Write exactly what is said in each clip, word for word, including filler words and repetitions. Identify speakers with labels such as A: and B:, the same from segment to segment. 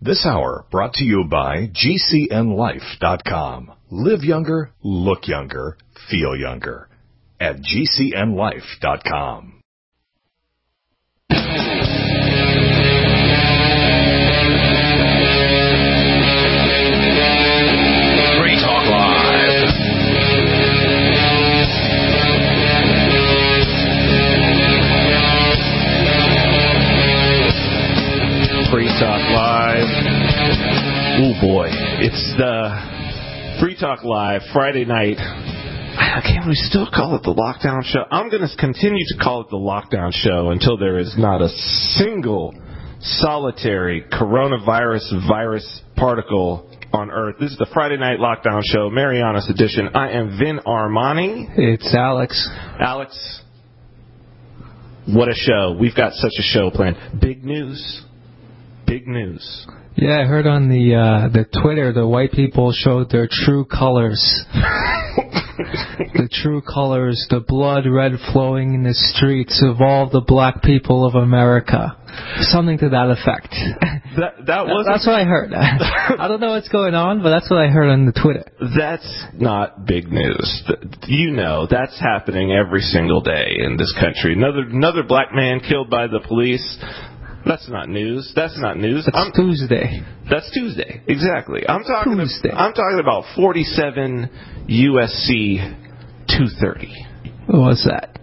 A: This hour brought to you by G C N life dot com. Live younger, look younger, feel younger at G C N life dot com. Free Talk Live.
B: Free Talk Live. Oh boy, it's the Free Talk Live Friday night. Can we still call it the Lockdown Show? I'm going to continue to call it the Lockdown Show until there is not a single solitary coronavirus virus particle on Earth. This is the Friday Night Lockdown Show, Marianas edition. I am Vin Armani.
C: It's Alex.
B: Alex, what a show. We've got such a show planned. Big news. Big news.
C: Yeah, I heard on the uh, the Twitter the white people showed their true colors. The true colors, the blood red flowing in the streets of all the black people of America. Something to that effect.
B: That that was
C: That's what I heard. I don't know what's going on, but that's what I heard on the Twitter.
B: That's not big news. You know, that's happening every single day in this country. Another another black man killed by the police. That's not news. That's not news.
C: That's I'm, Tuesday.
B: That's Tuesday. Exactly. I'm talking.
C: Tuesday.
B: I'm talking about forty-seven U S C two thirty.
C: What's that?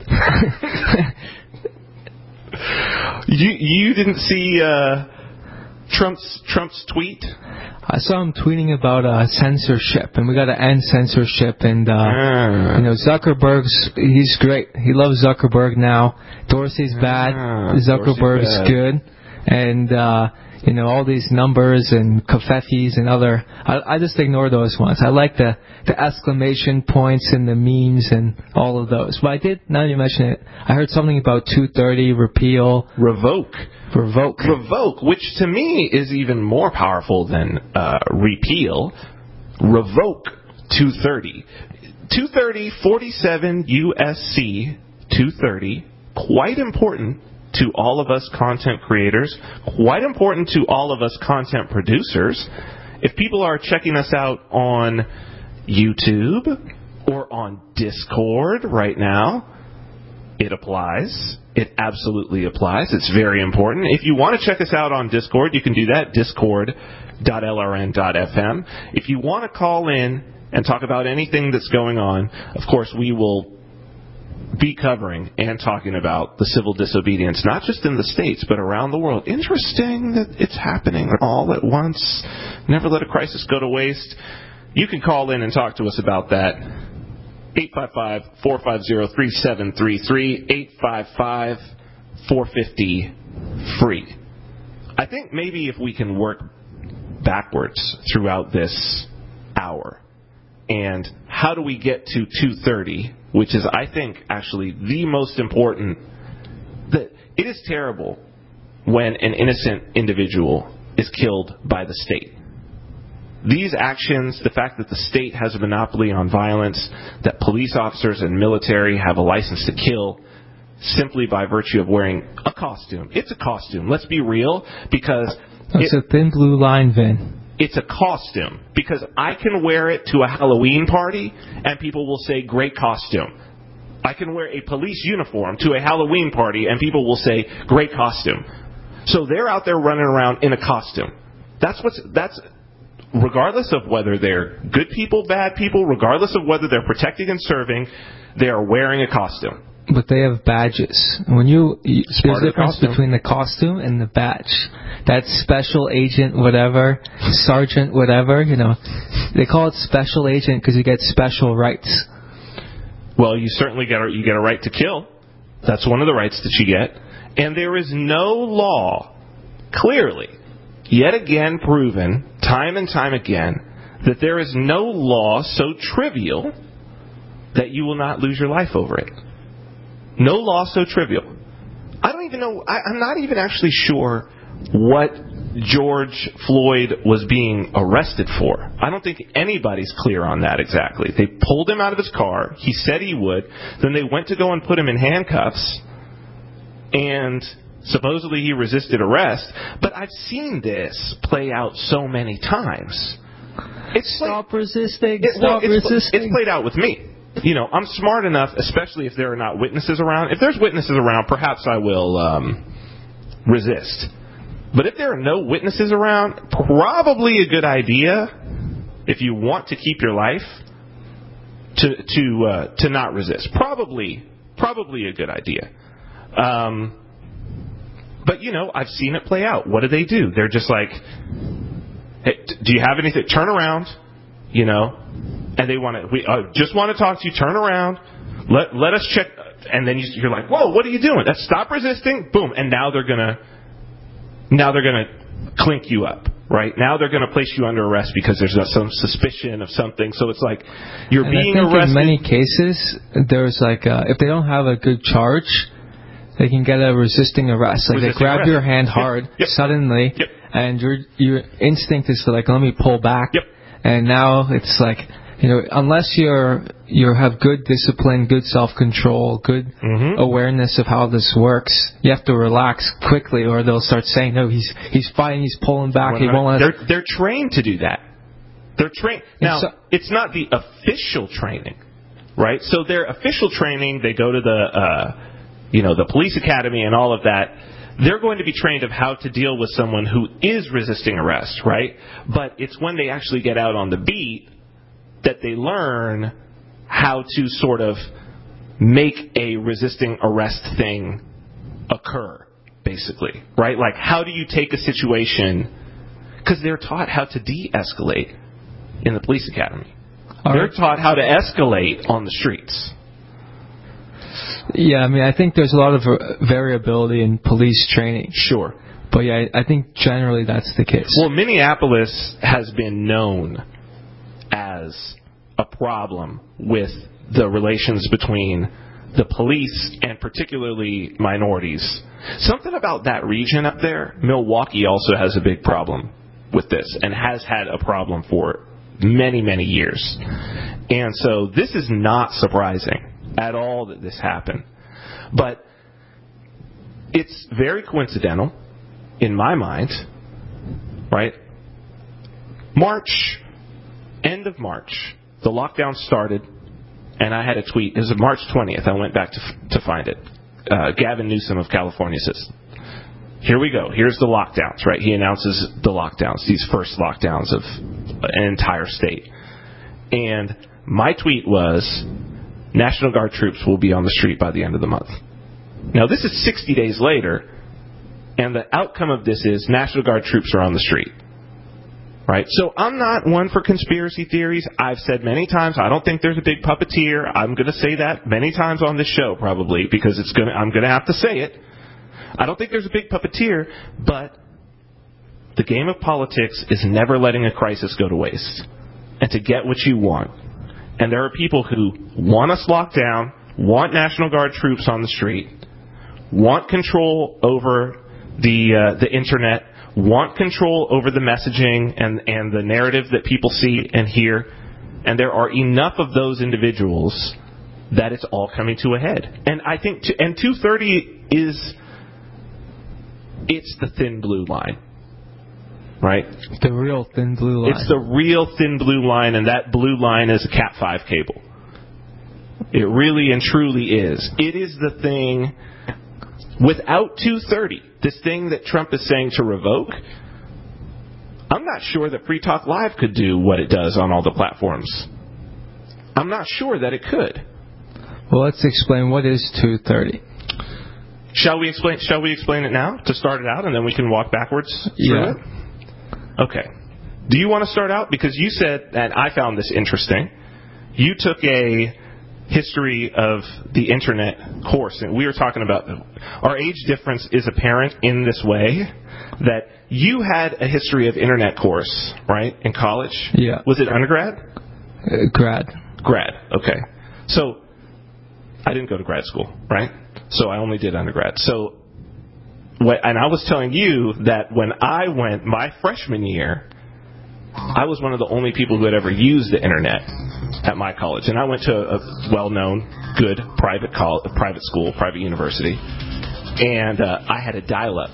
B: you you didn't see uh, Trump's Trump's tweet?
C: I saw him tweeting about uh, censorship, and we got to end censorship. And uh,
B: ah.
C: you know, Zuckerberg's he's great. He loves Zuckerberg now. Dorsey's bad.
B: Ah,
C: Zuckerberg's
B: Dorsey's bad.
C: good. And uh, you know, all these numbers and kafefis and other. I, I just ignore those ones. I like the the exclamation points and the memes and all of those. But I did. Now you mention it, I heard something about two thirty repeal,
B: revoke.
C: Revoke.
B: Revoke, which to me is even more powerful than uh, repeal. Revoke two thirty. two thirty, forty-seven U S C two thirty. Quite important to all of us content creators. Quite important to all of us content producers. If people are checking us out on YouTube or on Discord right now, it applies. It absolutely applies. It's very important. If you want to check us out on Discord, you can do that, discord dot L R N dot F M. If you want to call in and talk about anything that's going on, of course, we will be covering and talking about the civil disobedience, not just in the States, but around the world. Interesting that it's happening all at once. Never let a crisis go to waste. You can call in and talk to us about that. eight five five, four five zero, three seven three three, eight five five, four five zero, free. I think maybe if we can work backwards throughout this hour, and how do we get to two thirty, which is, I think, actually the most important. That it is terrible when an innocent individual is killed by the state. These actions, the fact that the state has a monopoly on violence, that police officers and military have a license to kill simply by virtue of wearing a costume. It's a costume. Let's be real, because
C: it's it, a thin blue line, Vin.
B: It's a costume, because I can wear it to a Halloween party and people will say, great costume. I can wear a police uniform to a Halloween party and people will say, great costume. So they're out there running around in a costume. That's what's that's. Regardless of whether they're good people, bad people, regardless of whether they're protecting and serving, they are wearing a costume.
C: But they have badges. When you, you there's a difference
B: the
C: between the costume and the badge. That's special agent whatever, sergeant whatever, you know. They call it special agent because you get special rights.
B: Well, you certainly get a, you get a right to kill. That's one of the rights that you get. And there is no law, clearly, yet again proven, time and time again, that there is no law so trivial that you will not lose your life over it. No law so trivial. I don't even know, I, I'm not even actually sure what George Floyd was being arrested for. I don't think anybody's clear on that exactly. They pulled him out of his car. He said he would. Then they went to go and put him in handcuffs. And Supposedly he resisted arrest, but I've seen this play out so many times. It's
C: Stop
B: play-
C: resisting.
B: it, well,
C: Stop
B: it's,
C: resisting.
B: It's played out with me. You know, I'm smart enough, especially if there are not witnesses around. If there's witnesses around, perhaps I will um, resist. But if there are no witnesses around, probably a good idea, if you want to keep your life, to to uh, to not resist. Probably, probably a good idea. Um, but you know, I've seen it play out. What do they do? They're just like, hey, do you have anything? Turn around, you know. And they want to, we uh, just want to talk to you. Turn around, let let us check. And then you, you're like, whoa, what are you doing? That's stop resisting. Boom. And now they're gonna, now they're gonna clink you up, right? Now they're gonna place you under arrest because there's some suspicion of something. So it's like you're
C: and
B: being
C: I think
B: arrested.
C: In many cases, there's like uh, if they don't have a good charge, they can get a resisting arrest. Like
B: Resisting
C: they grab
B: arrest.
C: your hand
B: Yep.
C: hard
B: Yep.
C: suddenly,
B: Yep.
C: and your your instinct is to like, let me pull back.
B: Yep.
C: And now it's like, you know, unless you're you have good discipline, good self-control, good
B: Mm-hmm.
C: awareness of how this works, you have to relax quickly, or they'll start saying, no, he's he's fighting, he's pulling back, he won't let us.
B: They're they're trained to do that. They're trained. Now,
C: so-
B: it's not the official training, right? So their official training, they go to the, uh, you know, the police academy and all of that. They're going to be trained of how to deal with someone who is resisting arrest, right? But it's when they actually get out on the beat that they learn how to sort of make a resisting arrest thing occur, basically, right? Like, how do you take a situation, because they're taught how to de-escalate in the police academy.
C: All
B: They're
C: right.
B: taught how to escalate on the streets.
C: Yeah, I mean, I think there's a lot of uh, variability in police training.
B: Sure.
C: But yeah, I think generally that's the case.
B: Well, Minneapolis has been known as a problem with the relations between the police and particularly minorities. Something about that region up there, Milwaukee also has a big problem with this and has had a problem for many, many years. And so this is not surprising at all that this happened. But it's very coincidental in my mind, right? March, end of March, the lockdown started, and I had a tweet. It was March twentieth. I went back to to find it. Uh, Gavin Newsom of California says, here we go. Here's the lockdowns, right? He announces the lockdowns, these first lockdowns of an entire state. And my tweet was, National Guard troops will be on the street by the end of the month. Now, this is sixty days later, and the outcome of this is National Guard troops are on the street. Right? So I'm not one for conspiracy theories. I've said many times I don't think there's a big puppeteer. I'm going to say that many times on this show probably because it's going to, I'm going to have to say it. I don't think there's a big puppeteer, but the game of politics is never letting a crisis go to waste and to get what you want. And there are people who want us locked down, want National Guard troops on the street, want control over the uh, the internet, want control over the messaging and, and the narrative that people see and hear. And there are enough of those individuals that it's all coming to a head. And I think, t- and two thirty is, it's the thin blue line. Right?
C: The real thin blue line.
B: It's the real thin blue line, and that blue line is a Cat five cable. It really and truly is. It is the thing, without two thirty, this thing that Trump is saying to revoke, I'm not sure that Free Talk Live could do what it does on all the platforms. I'm not sure that it could.
C: Well, let's explain what is two thirty.
B: Shall we explain? Shall we explain it now to start it out, and then we can walk backwards through
C: Yeah.
B: it? Okay. Do you want to start out? Because you said, and I found this interesting, you took a history of the internet course, and we were talking about our age difference is apparent in this way, that you had a history of internet course, right, in college?
C: Yeah.
B: Was it undergrad?
C: Uh, grad.
B: Grad, okay. So, I didn't go to grad school, right? So I only did undergrad. So, what, and I was telling you that when I went my freshman year, I was one of the only people who had ever used the internet at my college. And I went to a well-known, good private college, private school, private university. and uh, I had a dial-up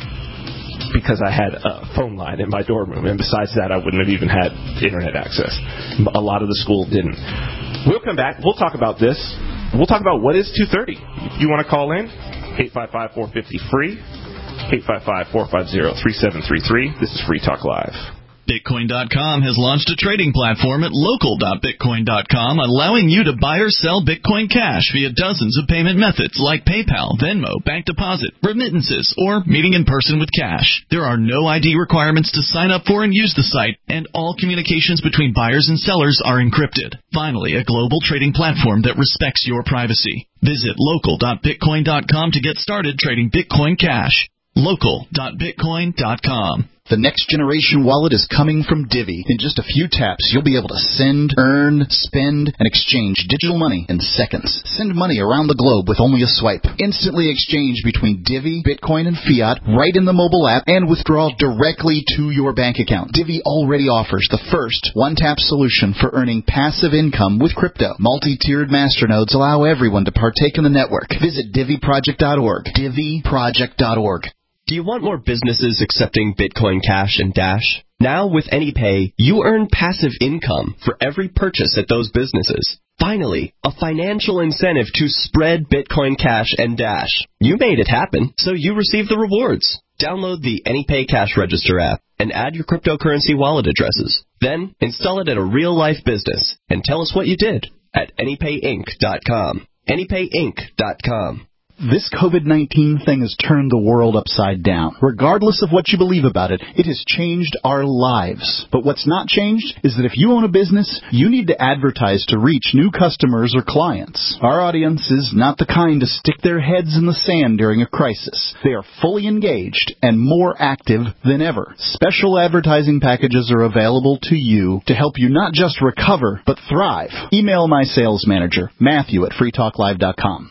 B: because I had a phone line in my dorm room, and besides that, I wouldn't have even had internet access. A lot of the school didn't. We'll come back. We'll talk about this. We'll talk about what is two thirty. You want to call in? eight five five, four five zero, free. eight five five, four five zero, three seven three three. This is Free Talk Live.
D: Bitcoin dot com has launched a trading platform at local dot bitcoin dot com, allowing you to buy or sell Bitcoin Cash via dozens of payment methods like PayPal, Venmo, bank deposit, remittances, or meeting in person with cash. There are no I D requirements to sign up for and use the site, and all communications between buyers and sellers are encrypted. Finally, a global trading platform that respects your privacy. Visit local dot bitcoin dot com to get started trading Bitcoin Cash. local dot bitcoin dot com.
E: The next generation wallet is coming from Divvy. In just a few taps, you'll be able to send, earn, spend, and exchange digital money in seconds. Send money around the globe with only a swipe. Instantly exchange between Divvy, Bitcoin, and fiat right in the mobile app, and withdraw directly to your bank account. Divvy already offers the first one-tap solution for earning passive income with crypto. Multi-tiered masternodes allow everyone to partake in the network. Visit Divvy Project dot org. Divvy Project dot org.
F: Do you want more businesses accepting Bitcoin Cash and Dash? Now with AnyPay, you earn passive income for every purchase at those businesses. Finally, a financial incentive to spread Bitcoin Cash and Dash. You made it happen, so you receive the rewards. Download the AnyPay Cash Register app and add your cryptocurrency wallet addresses. Then install it at a real-life business and tell us what you did at any pay inc dot com. any pay inc dot com.
E: This COVID nineteen thing has turned the world upside down. Regardless of what you believe about it, it has changed our lives. But what's not changed is that if you own a business, you need to advertise to reach new customers or clients. Our audience is not the kind to stick their heads in the sand during a crisis. They are fully engaged and more active than ever. Special advertising packages are available to you to help you not just recover, but thrive. Email my sales manager, Matthew at free talk live dot com.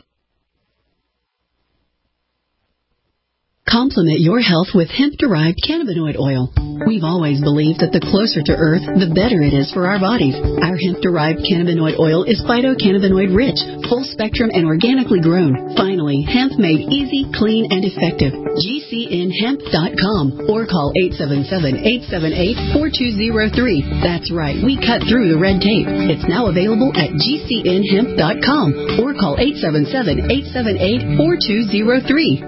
G: Complement your health with hemp-derived cannabinoid oil. We've always believed that the closer to Earth, the better it is for our bodies. Our hemp-derived cannabinoid oil is phytocannabinoid-rich, full-spectrum, and organically grown. Finally, hemp made easy, clean, and effective. G C N hemp dot com or call eight seven seven, eight seven eight, four two zero three. That's right, we cut through the red tape. It's now available at G C N hemp dot com or call eight seven seven, eight seven eight, four two zero three.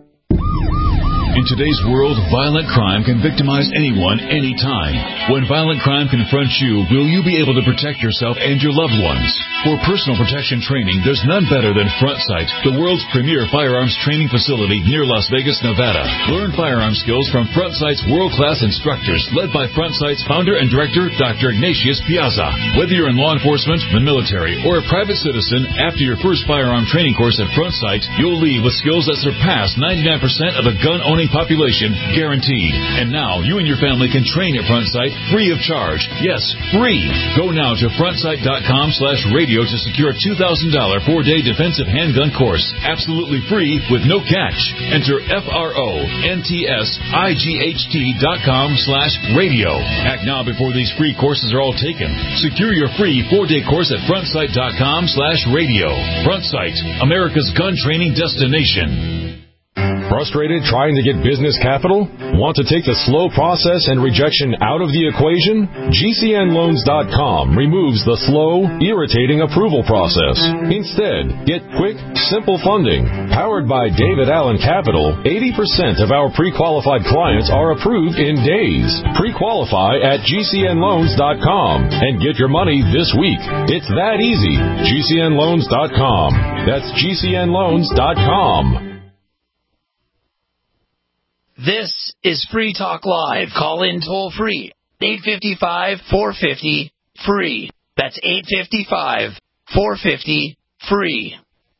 H: In today's world, violent crime can victimize anyone, anytime. When violent crime confronts you, will you be able to protect yourself and your loved ones? For personal protection training, there's none better than FrontSight, the world's premier firearms training facility near Las Vegas, Nevada. Learn firearm skills from FrontSight's world-class instructors, led by FrontSight's founder and director, Doctor Ignatius Piazza. Whether you're in law enforcement, the military, or a private citizen, after your first firearm training course at FrontSight, you'll leave with skills that surpass ninety-nine percent of the gun-owning population, guaranteed. And now you and your family can train at FrontSight free of charge. Yes, free. Go now to frontsight dot com slash radio to secure a two thousand dollars four-day defensive handgun course. Absolutely free with no catch. Enter F R O N T S I G H T dot com slash radio. Act now before these free courses are all taken. Secure your free four-day course at frontsight dot com slash radio. FrontSight, America's gun training destination.
I: Frustrated trying to get business capital? Want to take the slow process and rejection out of the equation? G C N loans dot com removes the slow, irritating approval process. Instead, get quick, simple funding. Powered by David Allen Capital, eighty percent of our pre-qualified clients are approved in days. Pre-qualify at G C N loans dot com and get your money this week. It's that easy. G C N loans dot com. That's G C N loans dot com.
J: This is Free Talk Live. Call in toll free. eight five five, four five zero, free. That's eight five five, four five zero, free.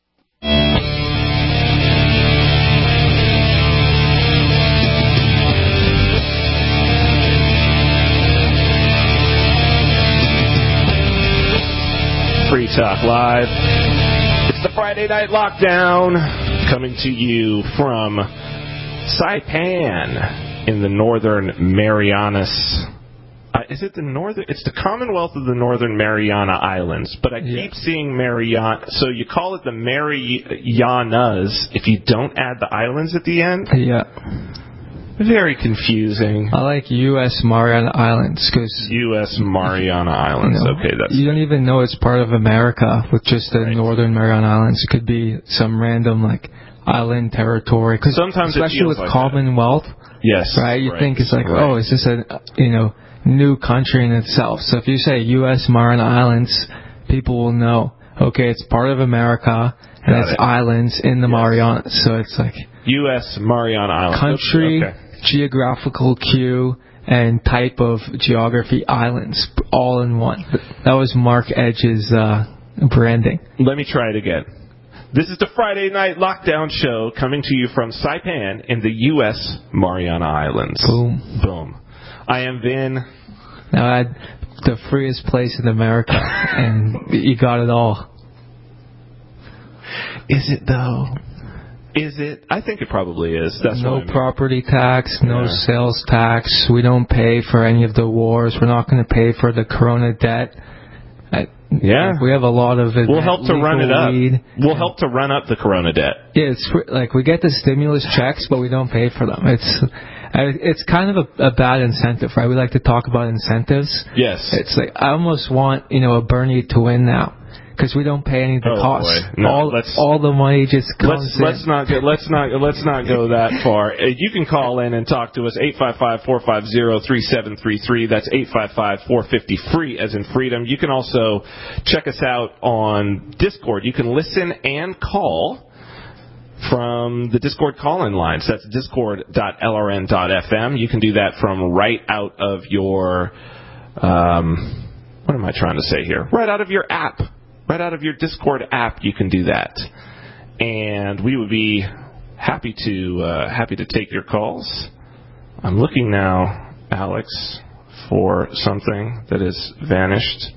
B: Free Talk Live. It's the Friday Night Lockdown, coming to you from Saipan in the northern Marianas Uh, is it the northern? It's the Commonwealth of the Northern Mariana Islands, but I
C: Yeah.
B: keep seeing Mariana. So you call it the Marianas if you don't add the islands at the end.
C: Yeah.
B: Very confusing.
C: I like U S Mariana Islands because
B: U S Mariana Islands.
C: You know,
B: okay, that's.
C: You don't even know it's part of America with just the
B: Right.
C: Northern Mariana Islands. It could be some random like island territory. Cause
B: Sometimes it
C: especially
B: feels
C: with
B: like
C: Commonwealth,
B: Yes.
C: right? You
B: right,
C: think it's like,
B: right.
C: oh, is this a you know new country in itself? So if you say U S Mariana Islands, people will know. Okay, it's part of America and
B: Got
C: it's
B: it.
C: islands in the
B: Yes.
C: Marianas. So it's like
B: U S Mariana Islands.
C: country,
B: Okay.
C: geographical cue, and type of geography islands all in one. That was Mark Edge's uh, branding.
B: Let me try it again. This is the Friday Night Lockdown Show coming to you from Saipan in the U S Mariana Islands.
C: Boom.
B: Boom. I am Vin.
C: Now I had the freest place in America, and you got it all.
B: Is it though? Is it? I think it probably is. That's
C: no
B: what I mean.
C: property tax, no
B: Yeah.
C: sales tax. We don't pay for any of the wars. We're not going to pay for the Corona debt. I,
B: Yeah.
C: we have a lot of it.
B: We'll help to run it up.
C: Weed.
B: We'll help to run up the Corona debt.
C: Yeah, it's fr- like we get the stimulus checks, but we don't pay for them. It's I- it's kind of a, a bad incentive, right? We like to talk about incentives.
B: Yes.
C: It's like I almost want you know a Bernie to win now because we don't pay any of the
B: Oh,
C: costs.
B: boy. No,
C: all
B: let's-
C: all the money just comes
B: Let's
C: in.
B: let's not go, let's not let's not go that far. Uh, You can call in and talk to us eight five five, four five zero, three seven three three. That's eight five five, four five zero, free as in freedom. You can also check us out on Discord. You can listen and call from the Discord call-in lines. That's discord dot l r n dot f m. You can do that from right out of your um what am I trying to say here? Right out of your app. Right out of your Discord app, you can do that, and we would be happy to uh, happy to take your calls. I'm looking now, Alex, for something that has vanished.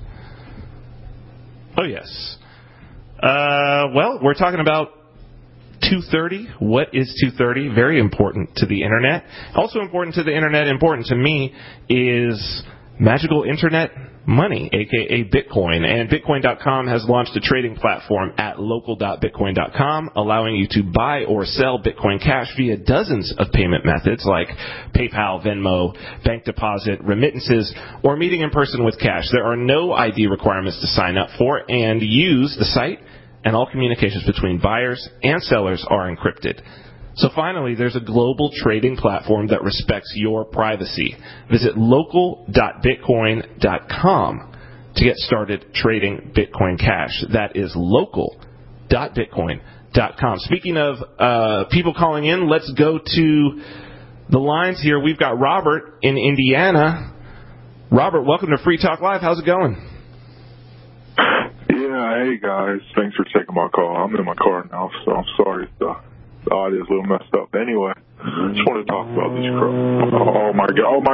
B: Oh yes. Uh, well, we're talking about two thirty. What is two thirty? Very important to the internet. Also important to the internet, important to me, is magical internet money, aka Bitcoin. And Bitcoin dot com has launched a trading platform at local dot bitcoin dot com, allowing you to buy or sell Bitcoin Cash via dozens of payment methods like PayPal, Venmo, bank deposit, remittances, or meeting in person with cash. There are no I D requirements to sign up for, and use the site, and all communications between buyers and sellers are encrypted. So finally, there's a global trading platform that respects your privacy. Visit local dot bitcoin dot com to get started trading Bitcoin Cash. That is local dot bitcoin dot com. Speaking of uh, people calling in, let's go to the lines here. We've got Robert in Indiana. Robert, welcome to Free Talk Live. How's it going?
K: Yeah, hey guys. Thanks for taking my call. I'm in my car now, so I'm sorry if the, the audio is a little messed up. Anyway, just wanted to talk about this crap. Oh, oh my god. Oh my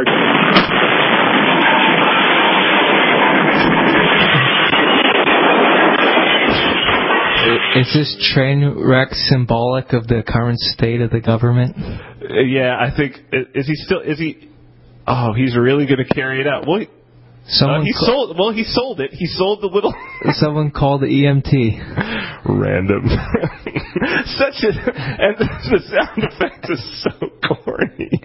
C: God. Is this train wreck symbolic of the current state of the government?
B: Uh, yeah, I think is he still is he? Oh, he's really going to carry it out. Well, he,
C: Someone
B: uh, he
C: ca-
B: sold. Well, he sold it. He sold the little.
C: Someone called the E M T.
B: Random. Such a and the sound effect is so corny.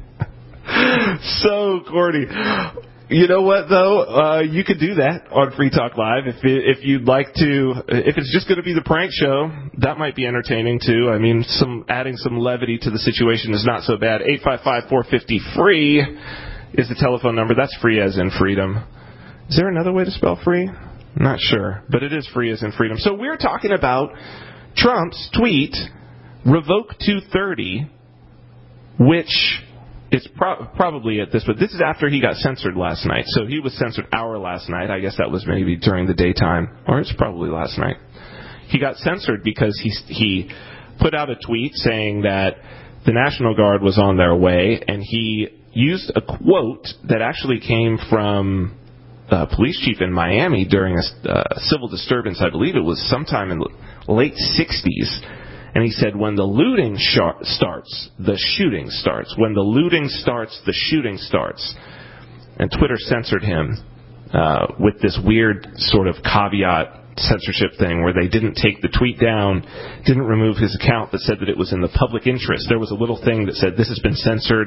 B: So corny. You know what though? Uh, you could do that on Free Talk Live if it, if you'd like to. If it's just going to be the prank show, that might be entertaining too. I mean, some adding some levity to the situation is not so bad. eight five five, four five zero, free is the telephone number. That's free as in freedom. Is there another way to spell free? I'm not sure, but it is free as in freedom. So we're talking about Trump's tweet, Revoke two thirty, which is pro- probably at this, but this is after he got censored last night. So he was censored our last night. I guess that was maybe during the daytime, or it's probably last night. He got censored because he he put out a tweet saying that the National Guard was on their way, and he used a quote that actually came from a police chief in Miami during a uh, civil disturbance. I believe it was sometime in the late sixties. And he said, when the looting sh- starts, the shooting starts. When the looting starts, the shooting starts. and Twitter censored him uh, with this weird sort of caveat censorship thing where they didn't take the tweet down, didn't remove his account, but said that it was in the public interest. There was a little thing that said this has been censored,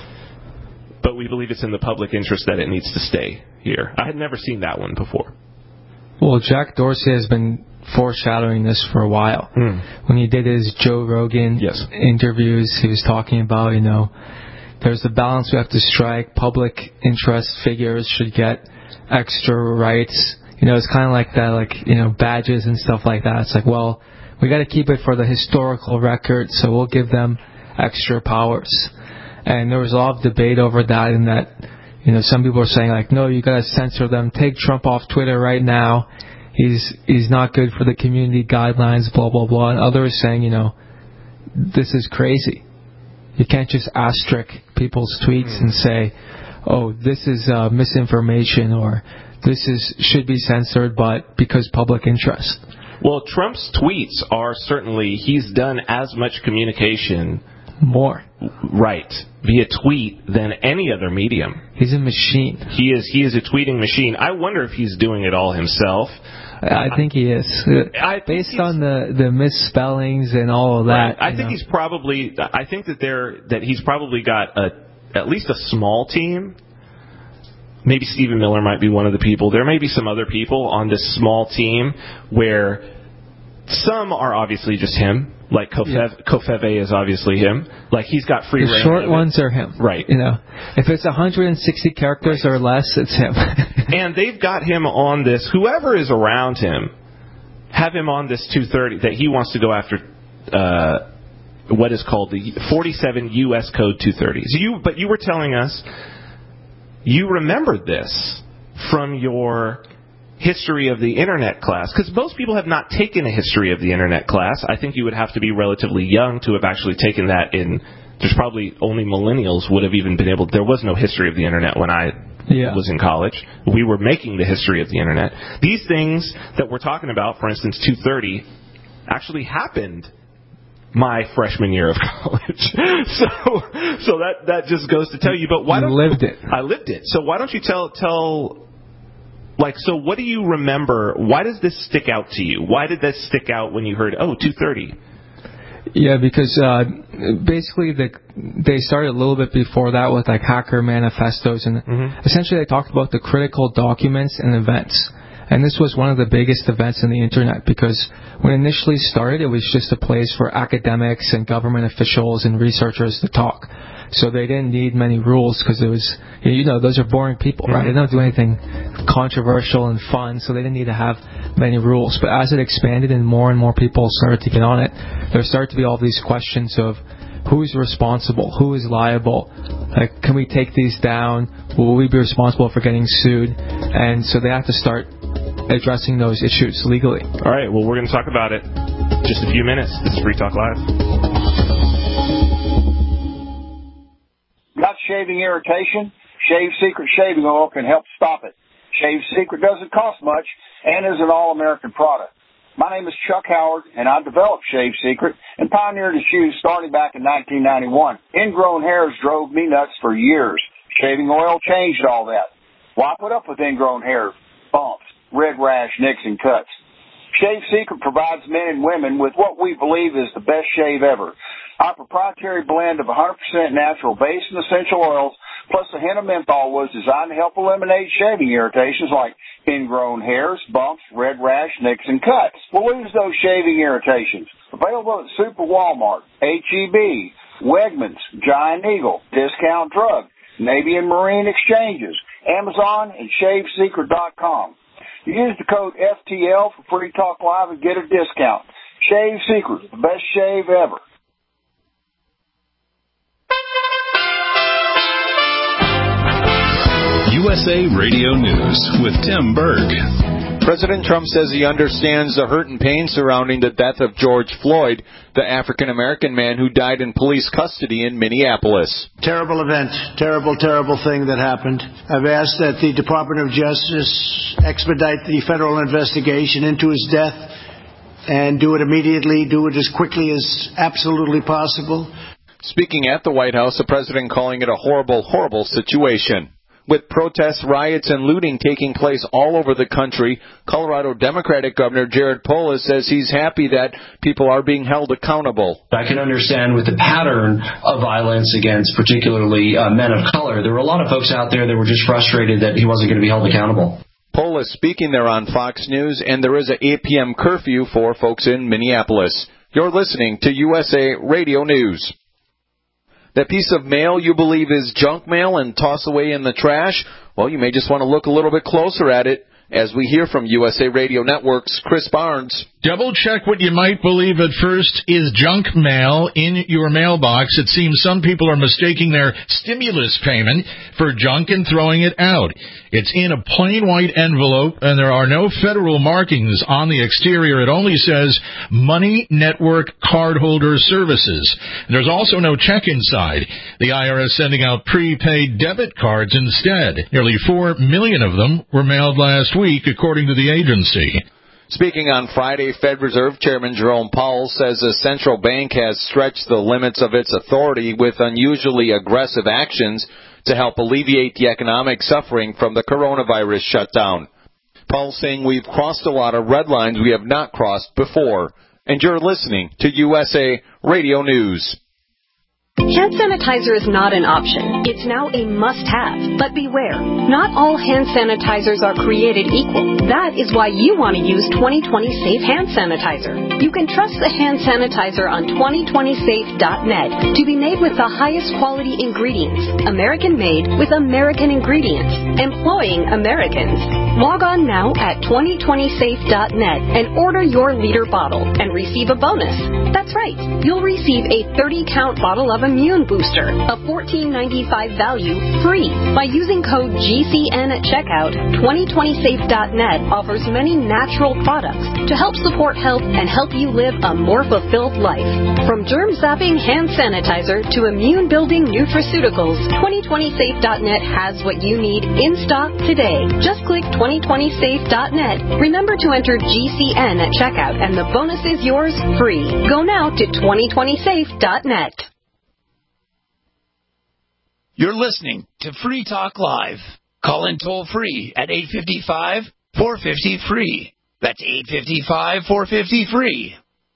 B: but we believe it's in the public interest that it needs to stay here. I had never seen that one before.
C: Well, Jack Dorsey has been foreshadowing this for a while.
B: Mm.
C: When he did his Joe Rogan
B: yes.
C: interviews, he was talking about, you know, there's the balance we have to strike. Public interest figures should get extra rights. You know, it's kind of like that, like, you know, badges and stuff like that. It's like, well, we got to keep it for the historical record, so we'll give them extra powers. And there was a lot of debate over that, and that, you know, some people are saying, like, no, you got to censor them. Take Trump off Twitter right now. He's he's not good for the community guidelines, blah, blah, blah. And others saying, you know, this is crazy. You can't just asterisk people's tweets and say, oh, this is uh, misinformation, or this is should be censored, but because public interest.
B: Well, Trump's tweets are certainly, he's done as much communication.
C: More.
B: Right. Via tweet than any other medium.
C: He's a machine.
B: He is He is a tweeting machine. I wonder if he's doing it all himself.
C: I think he is.
B: I
C: Based on the, the misspellings and all of that.
B: Right. I think know. he's probably, I think that there that he's probably got a at least a small team. Maybe Stephen Miller might be one of the people. There may be some other people on this small team where some are obviously just him. Like Kofev, yeah. Kofeve is obviously him. Like he's got free reign.
C: The short ones are him.
B: Right.
C: You know, if it's one hundred sixty characters right. or less, it's him.
B: And they've got him on this. Whoever is around him, have him on this two thirty that he wants to go after. Uh, what is called the forty-seven U S Code two thirty. So you, but you were telling us you remembered this from your history of the internet class, because most people have not taken a history of the internet class. I think you would have to be relatively young to have actually taken that in. There's probably only millennials would have even been able. There was no history of the internet when I yeah. was in college. We were making the history of the internet. These things that we're talking about, for instance, two thirty, actually happened my freshman year of college. so so that that just goes to tell you. But why
C: you
B: don't
C: lived it?
B: I lived it. So why don't you tell tell. Like, so what do you remember? Why does this stick out to you? Why did this stick out when you heard, oh, two thirty?
C: Yeah, because uh, basically the, they started a little bit before that with, like, hacker manifestos. And mm-hmm. essentially they talked about the critical documents and events. And this was one of the biggest events in the Internet, because when it initially started, it was just a place for academics and government officials and researchers to talk. So they didn't need many rules, because it was, you know, those are boring people, right? They don't do anything controversial and fun, so they didn't need to have many rules. But as it expanded and more and more people started to get on it, there started to be all these questions of who's responsible, who is liable, like, can we take these down, will we be responsible for getting sued? And so they have to start addressing those issues legally.
B: All right, well, we're going to talk about it in just a few minutes. This is Free Talk Live.
L: Got shaving irritation? Shave Secret shaving oil can help stop it. Shave Secret doesn't cost much and is an all-American product. My name is Chuck Howard, and I developed Shave Secret and pioneered its use starting back in nineteen ninety-one. Ingrown hairs drove me nuts for years. Shaving oil changed all that. Why put up with ingrown hairs, bumps, red rash, nicks, and cuts? Shave Secret provides men and women with what we believe is the best shave ever. Our proprietary blend of one hundred percent natural base and essential oils, plus a hint of menthol, was designed to help eliminate shaving irritations like ingrown hairs, bumps, red rash, nicks, and cuts. We'll lose those shaving irritations. Available at Super Walmart, H E B, Wegmans, Giant Eagle, Discount Drug, Navy and Marine Exchanges, Amazon, and shave secret dot com. Use the code F T L for Free Talk Live and get a discount. Shave Secret, the best shave ever.
A: U S A Radio News with Tim Berg.
M: President Trump says he understands the hurt and pain surrounding the death of George Floyd, the African-American man who died in police custody in Minneapolis.
N: Terrible event, terrible, terrible thing that happened. I've asked that the Department of Justice expedite the federal investigation into his death and do it immediately, do it as quickly as absolutely possible.
M: Speaking at the White House, the president calling it a horrible, horrible situation. With protests, riots, and looting taking place all over the country, Colorado Democratic Governor Jared Polis says he's happy that people are being held accountable.
O: I can understand with the pattern of violence against particularly uh, men of color, there were a lot of folks out there that were just frustrated that he wasn't going to be held accountable.
M: Polis speaking there on Fox News, and there is an eight p.m. curfew for folks in Minneapolis. You're listening to U S A Radio News. That piece of mail you believe is junk mail and toss away in the trash? Well, you may just want to look a little bit closer at it as we hear from U S A Radio Network's Chris Barnes.
P: Double check what you might believe at first is junk mail in your mailbox. It seems some people are mistaking their stimulus payment for junk and throwing it out. It's in a plain white envelope, and there are no federal markings on the exterior. It only says Money Network Cardholder Services. There's also no check inside. The I R S sending out prepaid debit cards instead. Nearly four million of them were mailed last week, according to the agency.
M: Speaking on Friday, Fed Reserve Chairman Jerome Powell says the central bank has stretched the limits of its authority with unusually aggressive actions to help alleviate the economic suffering from the coronavirus shutdown. Powell saying we've crossed a lot of red lines we have not crossed before. And you're listening to U S A Radio News.
Q: Hand sanitizer is not an option. It's now a must-have. But beware, not all hand sanitizers are created equal. That is why you want to use twenty twenty Safe Hand Sanitizer. You can trust the hand sanitizer on twenty twenty safe dot net to be made with the highest quality ingredients, American-made with American ingredients, employing Americans. Log on now at twenty twenty safe dot net and order your liter bottle and receive a bonus. That's right, you'll receive a thirty count bottle of Immune Booster, a fourteen ninety-five value, free. By using code G C N at checkout, twenty twenty safe dot net offers many natural products to help support health and help you live a more fulfilled life. From germ-zapping hand sanitizer to immune-building nutraceuticals, twenty twenty safe dot net has what you need in stock today. Just click twenty twenty safe dot net. Remember to enter G C N at checkout and the bonus is yours free. Go now to twenty twenty safe dot net.
J: You're listening to Free Talk Live. Call in toll free at eight five five, four five zero, free. That's eight five five, four five zero, free.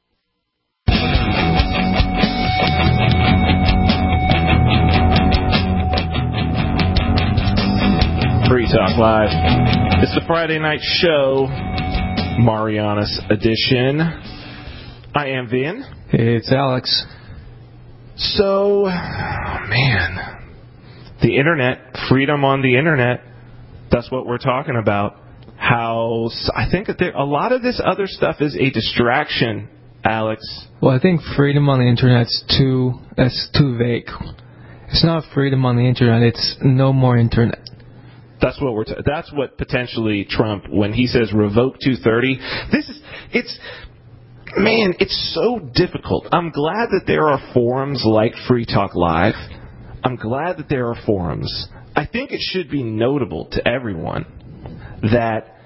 B: Free Talk Live. It's the Friday night show, Marianas edition. I am Vin.
C: It's Alex.
B: So, man, the internet, freedom on the internet, that's what we're talking about. How I think that there, a lot of this other stuff is a distraction, Alex.
C: Well, I think freedom on the internet's too, that's too vague. It's not freedom on the internet, it's no more internet.
B: That's what we're. T- that's what potentially Trump, when he says revoke two thirty. This is. It's. Man, it's so difficult. I'm glad that there are forums like Free Talk Live. I'm glad that there are forums. I think it should be notable to everyone that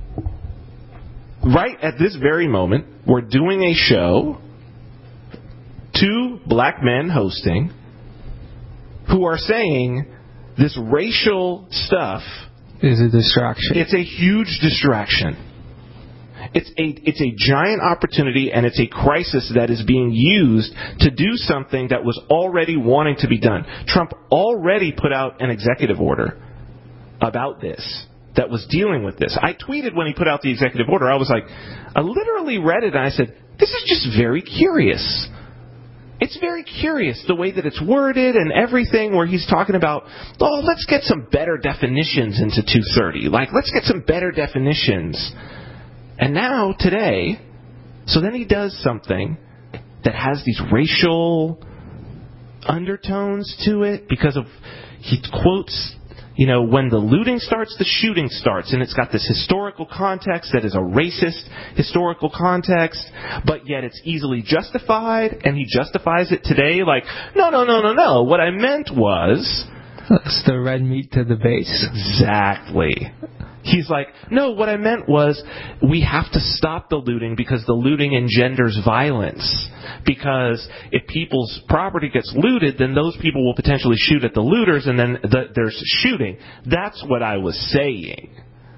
B: right at this very moment, we're doing a show, two black men hosting, who are saying this racial stuff
C: is a distraction.
B: It's a huge distraction. It's a it's a giant opportunity, and it's a crisis that is being used to do something that was already wanting to be done. Trump already put out an executive order about this that was dealing with this. I tweeted when he put out the executive order, I was like, I literally read it, and I said, this is just very curious. It's very curious the way that it's worded and everything, where he's talking about, oh, let's get some better definitions into two thirty. Like, let's get some better definitions. And now, today, so then he does something that has these racial undertones to it because of, he quotes, you know, when the looting starts, the shooting starts. And it's got this historical context that is a racist historical context, but yet it's easily justified, and he justifies it today like, no, no, no, no, no. What I meant was...
C: That's the red meat to the base.
B: Exactly. He's like, no, what I meant was we have to stop the looting because the looting engenders violence. Because if people's property gets looted, then those people will potentially shoot at the looters, and then the, there's shooting. That's what I was saying.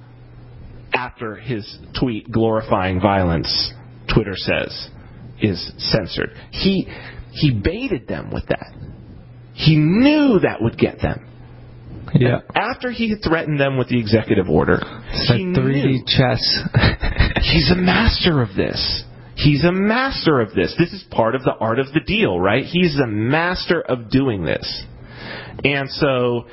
B: After his tweet glorifying violence, Twitter says, is censored. He he baited them with that. He knew that would get them.
C: Yeah.
B: After he had threatened them with the executive order,
C: it's like three D chess.
B: He's a master of this. He's a master of this. This is part of the art of the deal, right? He's a master of doing this. And so,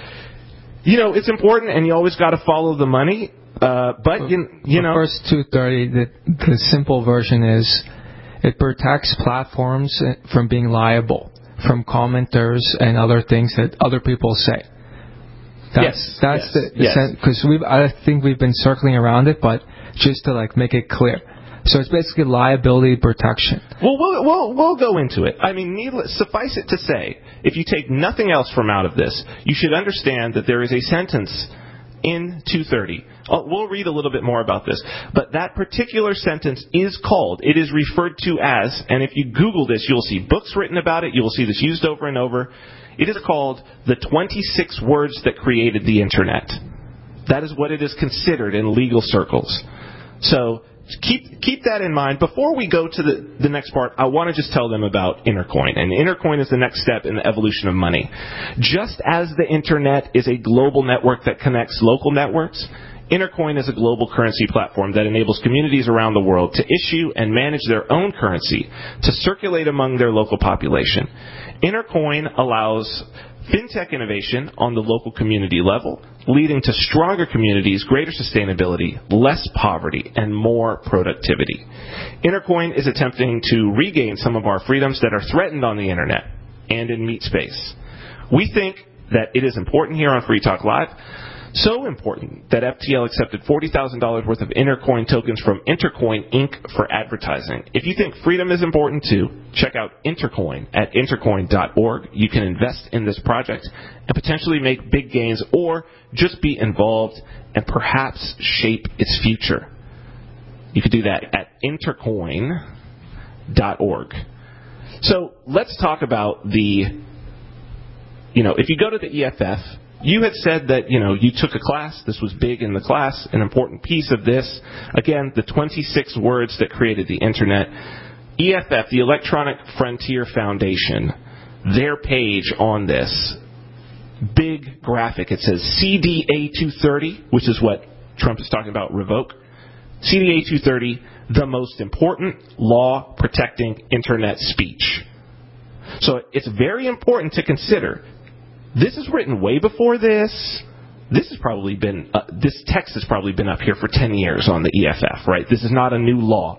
B: you know, it's important, and you always got to follow the money. Uh, but, you, you know.
C: The first two thirty, the, the simple version is it protects platforms from being liable, from commenters and other things that other people say. That's,
B: yes.
C: That's
B: yes,
C: the,
B: yes.
C: because we've, I think we've been circling around it, but just to like make it clear. So it's basically liability protection.
B: Well, we'll we'll, we'll go into it. I mean, needless, suffice it to say, if you take nothing else from out of this, you should understand that there is a sentence in two thirty. We'll read a little bit more about this. But that particular sentence is called, it is referred to as, and if you Google this, you'll see books written about it. You will see this used over and over. It is called the twenty-six words that created the Internet. That is what it is considered in legal circles. So keep keep that in mind. Before we go to the, the next part, I want to just tell them about Intercoin. And Intercoin is the next step in the evolution of money. Just as the Internet is a global network that connects local networks, Intercoin is a global currency platform that enables communities around the world to issue and manage their own currency to circulate among their local population. Intercoin allows fintech innovation on the local community level, leading to stronger communities, greater sustainability, less poverty, and more productivity. Intercoin is attempting to regain some of our freedoms that are threatened on the Internet and in meat space. We think that it is important here on Free Talk Live, so important that F T L accepted forty thousand dollars worth of Intercoin tokens from Intercoin Incorporated for advertising. If you think freedom is important too, check out Intercoin at intercoin dot org. You can invest in this project and potentially make big gains, or just be involved and perhaps shape its future. You could do that at intercoin dot org. So let's talk about the, you know, if you go to the E F F, you had said that, you know, you took a class. This was big in the class, an important piece of this. Again, the twenty-six words that created the Internet. E F F, the Electronic Frontier Foundation, their page on this, big graphic. It says C D A two thirty, which is what Trump is talking about, revoke. C D A two thirty, the most important law protecting Internet speech. So it's very important to consider. This is written way before this. This has probably been, uh, this text has probably been up here for ten years on the E F F, right? This is not a new law.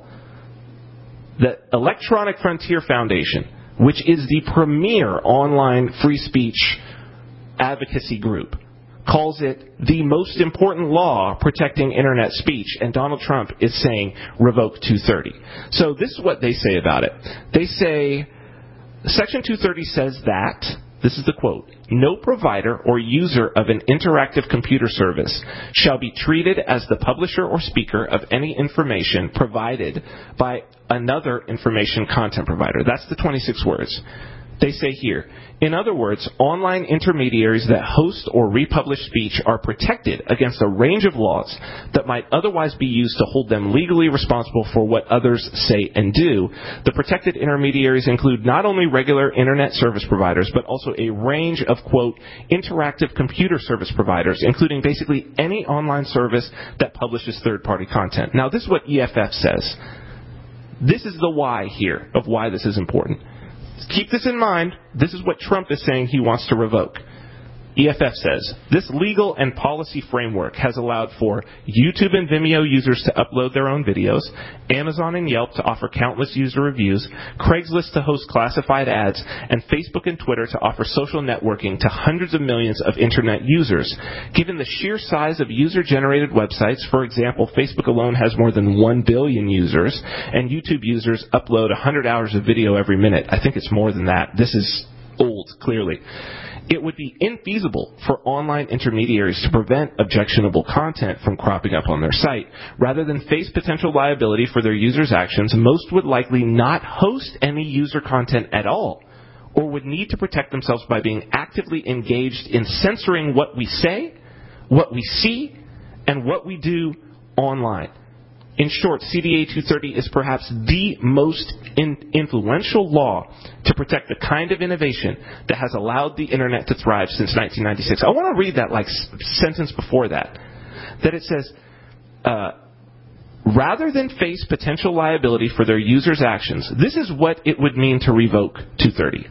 B: The Electronic Frontier Foundation, which is the premier online free speech advocacy group, calls it the most important law protecting Internet speech, and Donald Trump is saying revoke two thirty. So this is what they say about it. They say, Section two thirty says that, this is the quote, no provider or user of an interactive computer service shall be treated as the publisher or speaker of any information provided by another information content provider. That's the twenty-six words. They say here, in other words, online intermediaries that host or republish speech are protected against a range of laws that might otherwise be used to hold them legally responsible for what others say and do. The protected intermediaries include not only regular Internet service providers, but also a range of, quote, interactive computer service providers, including basically any online service that publishes third-party content. Now, this is what E F F says. This is the why here of why this is important. Keep this in mind. This is what Trump is saying he wants to revoke. E F F says, this legal and policy framework has allowed for YouTube and Vimeo users to upload their own videos, Amazon and Yelp to offer countless user reviews, Craigslist to host classified ads, and Facebook and Twitter to offer social networking to hundreds of millions of Internet users. Given the sheer size of user-generated websites, for example, Facebook alone has more than one billion users, and YouTube users upload one hundred hours of video every minute. I think it's more than that. This is old, clearly. It would be infeasible for online intermediaries to prevent objectionable content from cropping up on their site. Rather than face potential liability for their users' actions, most would likely not host any user content at all, or would need to protect themselves by being actively engaged in censoring what we say, what we see, and what we do online. In short, C D A two thirty is perhaps the most in influential law to protect the kind of innovation that has allowed the Internet to thrive since nineteen ninety-six. I want to read that like sentence before that, that it says, uh, rather than face potential liability for their users' actions, this is what it would mean to revoke two thirty.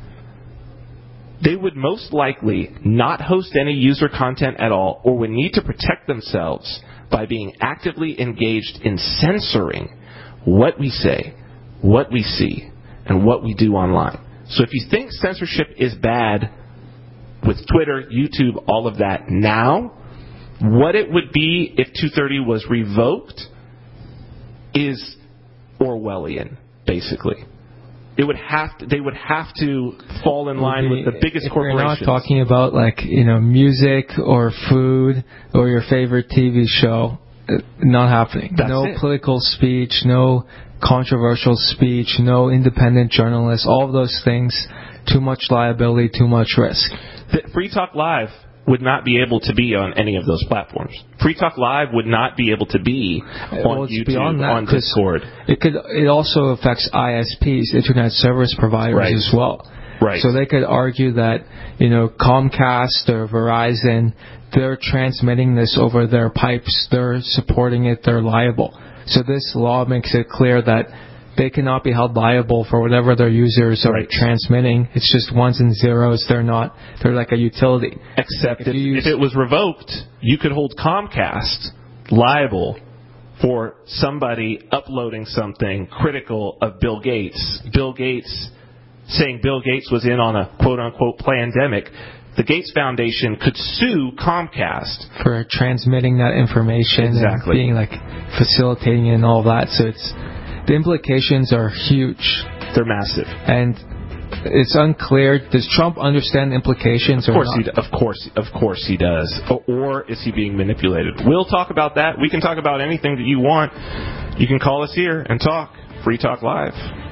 B: They would most likely not host any user content at all, or would need to protect themselves by being actively engaged in censoring what we say, what we see, and what we do online. So if you think censorship is bad with Twitter, YouTube, all of that now, what it would be if two thirty was revoked is Orwellian, basically. It would have to, they would have to fall in line with the biggest
C: if
B: corporations.
C: We're not talking about like, you know, music or food or your favorite T V show. Not happening.
B: That's
C: no
B: it. Political
C: speech, no controversial speech, no independent journalists, all of those things, too much liability, too much risk.
B: The Free Talk Live would not be able to be on any of those platforms. Free Talk Live would not be able to be on
C: well,
B: YouTube,
C: that,
B: on Discord.
C: It could. It also affects I S Ps, internet service providers,
B: right.
C: as well.
B: Right.
C: So they could argue that, you know, Comcast or Verizon, they're transmitting this over their pipes, they're supporting it, they're liable. So this law makes it clear that they cannot be held liable for whatever their users are right. transmitting. It's just ones and zeros. They're not. They're like a utility.
B: Except if, if, use, if it was revoked, you could hold Comcast liable for somebody uploading something critical of Bill Gates. Bill Gates saying Bill Gates was in on a quote-unquote pandemic. The Gates Foundation could sue Comcast
C: for transmitting that information,
B: exactly.
C: and being like facilitating it and all that. So it's the implications are huge.
B: They're massive,
C: and it's unclear. Does Trump understand the implications?
B: Of course,
C: or not?
B: he of course, of course he does. Or is he being manipulated? We'll talk about that. We can talk about anything that you want. You can call us here and talk. Free Talk Live.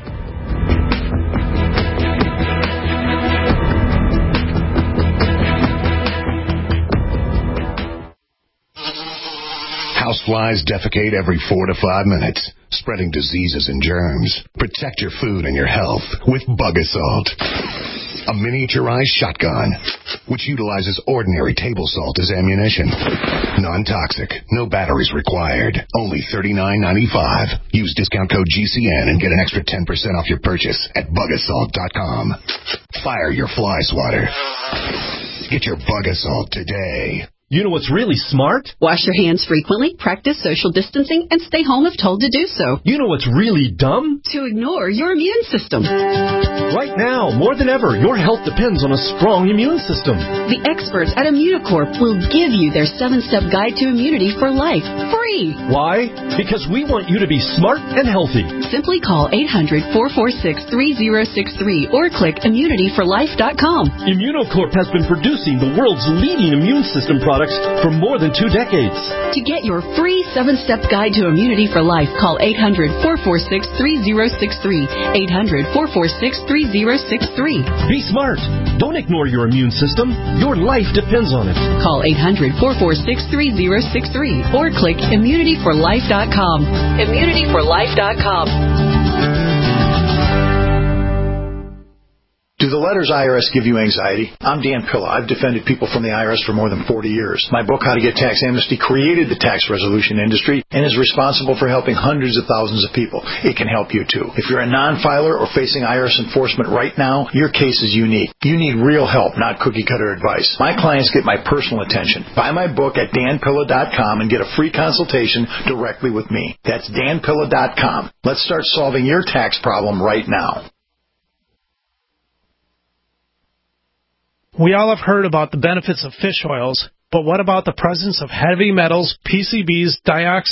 R: Houseflies defecate every four to five minutes, spreading diseases and germs. Protect your food and your health with Bug Assault, a miniaturized shotgun which utilizes ordinary table salt as ammunition. Non-toxic, no batteries required. Only thirty-nine ninety-five. Use discount code G C N and get an extra ten percent off your purchase at bug assault dot com. Fire your fly swatter. Get your Bug Assault today.
S: You know what's really smart?
G: Wash your hands frequently, practice social distancing, and stay home if told to do so.
S: You know what's really dumb?
G: To ignore your immune system.
S: Right now, more than ever, your health depends on a strong immune system.
G: The experts at Immunocorp will give you their seven-step guide to immunity for life, free.
S: Why? Because we want you to be smart and healthy.
G: Simply call eight hundred, four four six, three zero six three or click immunity for life dot com.
S: Immunocorp has been producing the world's leading immune system products for more than two decades.
G: To get your free seven-step guide to immunity for life, call eight hundred, four four six, three zero six three. eight hundred, four four six, three zero six three.
S: Be smart. Don't ignore your immune system. Your life depends on it.
G: Call eight hundred, four four six, three zero six three or click immunity for life dot com. immunity for life dot com.
T: Do the letters I R S give you anxiety? I'm Dan Pilla. I've defended people from the I R S for more than forty years. My book, How to Get Tax Amnesty, created the tax resolution industry and is responsible for helping hundreds of thousands of people. It can help you, too. If you're a non-filer or facing I R S enforcement right now, your case is unique. You need real help, not cookie-cutter advice. My clients get my personal attention. Buy my book at dan pilla dot com and get a free consultation directly with me. That's dan pilla dot com. Let's start solving your tax problem right now.
U: We all have heard about the benefits of fish oils, but what about the presence of heavy metals, P C Bs, dioxins,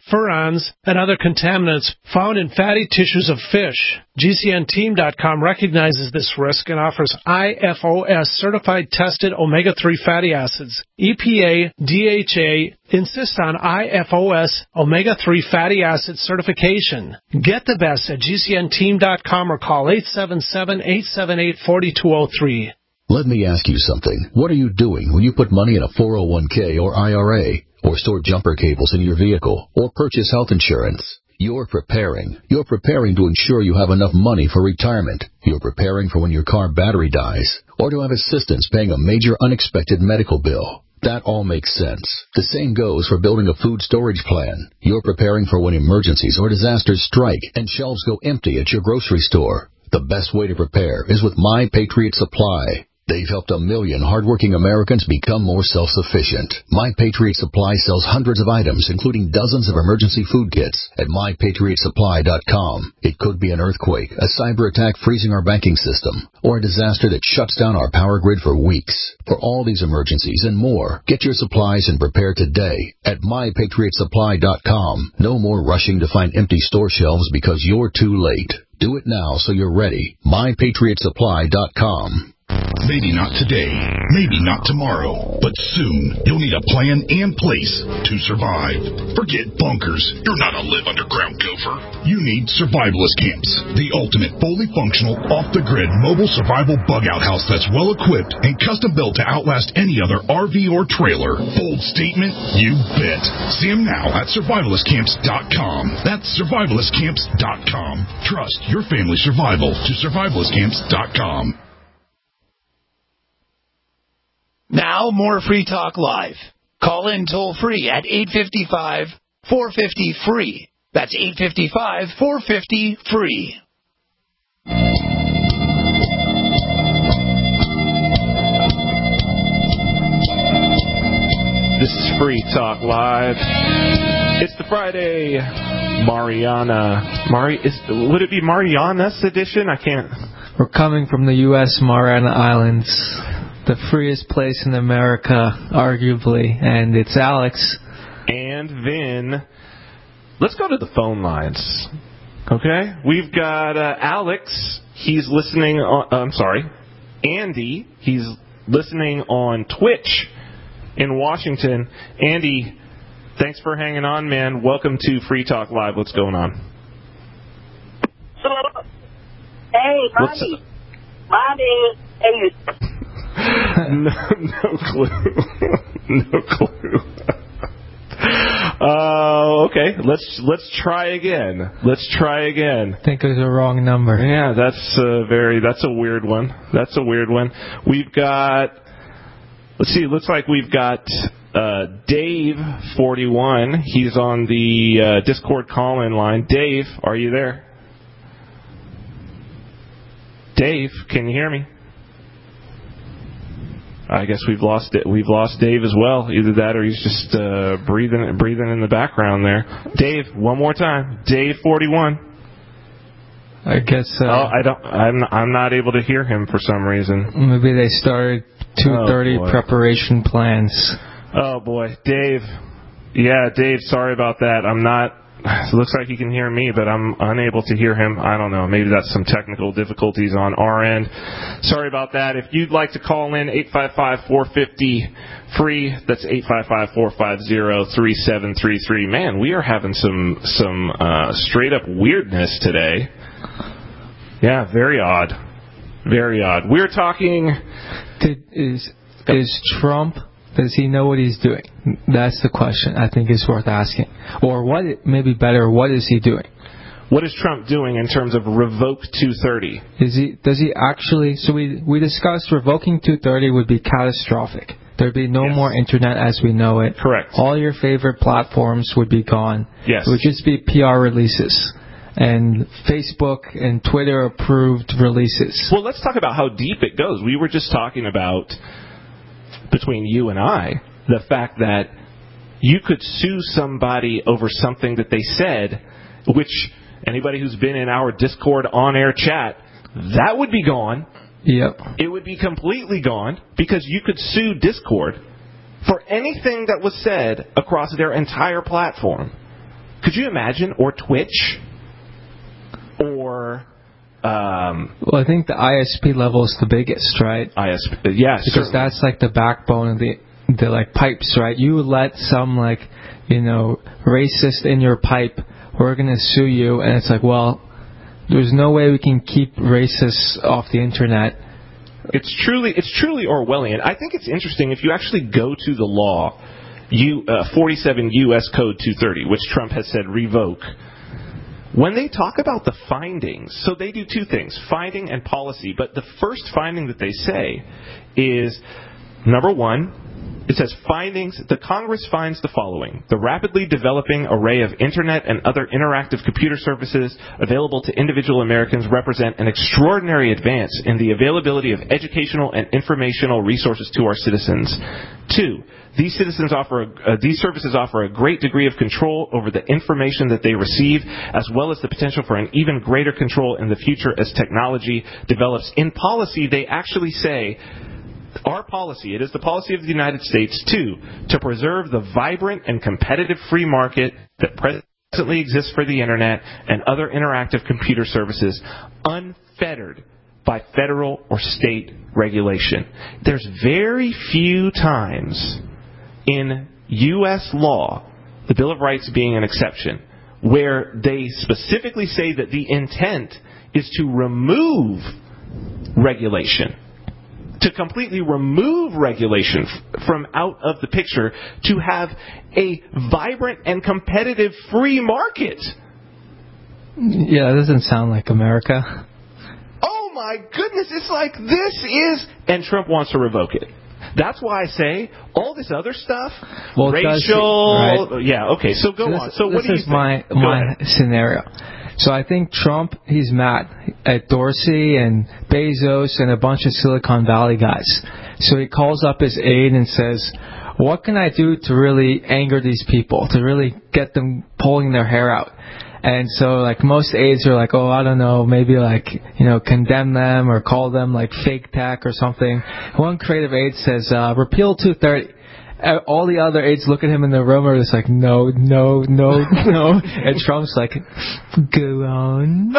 U: furans, and other contaminants found in fatty tissues of fish. G C N team dot com recognizes this risk and offers I F O S certified tested omega three fatty acids. E P A, D H A insist on I F O S omega three fatty acid certification. Get the best at G C N team dot com or call eight seven seven, eight seven eight, four two zero three.
V: Let me ask you something. What are you doing when you put money in a four oh one k or I R A, or store jumper cables in your vehicle, or purchase health insurance? You're preparing. You're preparing to ensure you have enough money for retirement. You're preparing for when your car battery dies, or to have assistance paying a major unexpected medical bill. That all makes sense. The same goes for building a food storage plan. You're preparing for when emergencies or disasters strike and shelves go empty at your grocery store. The best way to prepare is with My Patriot Supply. They've helped a million hardworking Americans become more self-sufficient. My Patriot Supply sells hundreds of items, including dozens of emergency food kits, at my patriot supply dot com. It could be an earthquake, a cyber attack freezing our banking system, or a disaster that shuts down our power grid for weeks. For all these emergencies and more, get your supplies and prepare today at my patriot supply dot com. No more rushing to find empty store shelves because you're too late. Do it now so you're ready. my patriot supply dot com.
R: Maybe not today, maybe not tomorrow, but soon you'll need a plan and place to survive. Forget bunkers. You're not a live underground gopher. You need survivalist camps, the ultimate fully functional, off-the-grid mobile survival bug-out house that's well-equipped and custom-built to outlast any other R V or trailer. Bold statement? You bet. See them now at survivalist camps dot com. That's survivalist camps dot com. Trust your family's survival to survivalist camps dot com.
J: Now, more Free Talk Live. Call in toll-free at eight five five, four five zero, free. That's eight five five, four five zero, free.
B: This is Free Talk Live. It's the Friday Mariana. Mari is would it be Mariana's edition? I can't.
C: We're coming from the U S Mariana Islands, the freest place in America, arguably, and it's Alex.
B: And Vin. Let's go to the phone lines. Okay? We've got uh, Alex. He's listening on, uh, I'm sorry, Andy. He's listening on Twitch in Washington. Andy, thanks for hanging on, man. Welcome to Free Talk Live. What's going on?
W: Hello. Hey, Monty. Monty. Hey.
B: no, no clue. no clue. Uh, okay, let's let's try again. Let's try again.
C: I think it was a wrong number.
B: Yeah, that's a very that's a weird one. That's a weird one. We've got. Let's see. It looks like we've got uh, Dave forty-one. He's on the uh, Discord call-in line. Dave, are you there? Dave, can you hear me? I guess we've lost it. We've lost Dave as well. Either that, or he's just uh, breathing, breathing in the background there. Dave, one more time. Dave forty-one.
C: I guess. Uh,
B: oh, I don't. I'm. I'm not able to hear him for some reason.
C: Maybe they started two thirty oh, preparation plans.
B: Oh boy, Dave. Yeah, Dave. Sorry about that. I'm not. It looks like he can hear me, but I'm unable to hear him. I don't know. Maybe that's some technical difficulties on our end. Sorry about that. If you'd like to call in, eight five five, four five zero, free. That's eight five five, four five zero, three seven three three. Man, we are having some some uh, straight-up weirdness today. Yeah, very odd. Very odd. We're talking...
C: Did, is is Trump... Does he know what he's doing? That's the question I think is worth asking. Or what, maybe better, what is he doing?
B: What is Trump doing in terms of revoke two thirty?
C: Is he? Does he actually? So we we discussed revoking two thirty would be catastrophic. There'd be no yes. more internet as we know it.
B: Correct.
C: All your favorite platforms would be gone.
B: Yes.
C: It would just be P R releases and Facebook and Twitter approved releases.
B: Well, let's talk about how deep it goes. We were just talking about, between you and I, the fact that you could sue somebody over something that they said, which anybody who's been in our Discord on-air chat, that would be gone.
C: Yep.
B: It would be completely gone because you could sue Discord for anything that was said across their entire platform. Could you imagine? Or Twitch? Or... Um,
C: well, I think the I S P level is the biggest, right?
B: I S P, yes,
C: because certainly. That's like the backbone of the the like pipes, right? You let some like you know racist in your pipe, we're gonna sue you, and it's like, well, there's no way we can keep racists off the internet.
B: It's truly it's truly Orwellian. I think it's interesting if you actually go to the law, you uh, forty-seven U S Code two thirty, which Trump has said revoke. When they talk about the findings, so they do two things, finding and policy, but the first finding that they say is, number one, it says findings, the Congress finds the following. The rapidly developing array of Internet and other interactive computer services available to individual Americans represent an extraordinary advance in the availability of educational and informational resources to our citizens. Two, These citizens offer, a, uh, these services offer a great degree of control over the information that they receive, as well as the potential for an even greater control in the future as technology develops. In policy, they actually say, our policy, it is the policy of the United States, too, to preserve the vibrant and competitive free market that presently exists for the Internet and other interactive computer services, unfettered by federal or state regulation. There's very few times in U S law, the Bill of Rights being an exception, where they specifically say that the intent is to remove regulation, to completely remove regulation f- from out of the picture, to have a vibrant and competitive free market.
C: Yeah, that doesn't sound like America.
B: Oh my goodness, it's like this is... And Trump wants to revoke it. That's why I say all this other stuff,
C: well,
B: racial,
C: right.
B: yeah, okay. So go
C: this,
B: on. So what
C: this
B: do you
C: is
B: think?
C: my
B: go
C: my
B: ahead.
C: scenario. So I think Trump, he's mad at Dorsey and Bezos and a bunch of Silicon Valley guys. So he calls up his aide and says, "What can I do to really anger these people, to really get them pulling their hair out?" And so, like, most aides are like, oh, I don't know, maybe, like, you know, condemn them or call them, like, fake tech or something. One creative aide says, uh, repeal two thirty. All the other aides look at him in the room and are just like, no, no, no, no. And Trump's like, go on.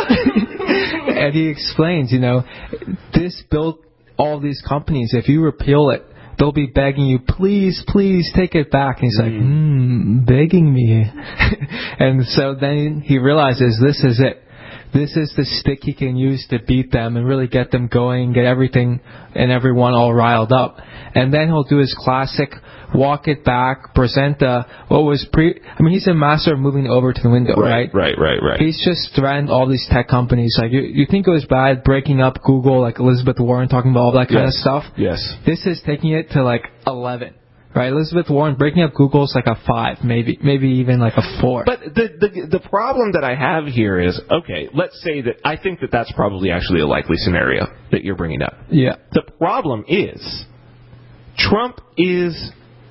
C: And he explains, you know, this built all these companies. If you repeal it, they'll be begging you, please, please take it back. And he's like, hmm, begging me. And so then he realizes this is it. This is the stick he can use to beat them and really get them going, get everything and everyone all riled up. And then he'll do his classic walk it back, present the, what was pre, I mean, he's a master of moving over to the window, right?
B: Right, right, right, right.
C: He's just threatened all these tech companies. Like, you, you think it was bad breaking up Google, like Elizabeth Warren talking about all that kind
B: yes.
C: of stuff?
B: Yes.
C: This is taking it to like eleven. Right, Elizabeth Warren breaking up Google is like a five, maybe, maybe even like a four.
B: But the, the the problem that I have here is, okay, let's say that I think that that's probably actually a likely scenario that you're bringing up.
C: Yeah.
B: The problem is, Trump is,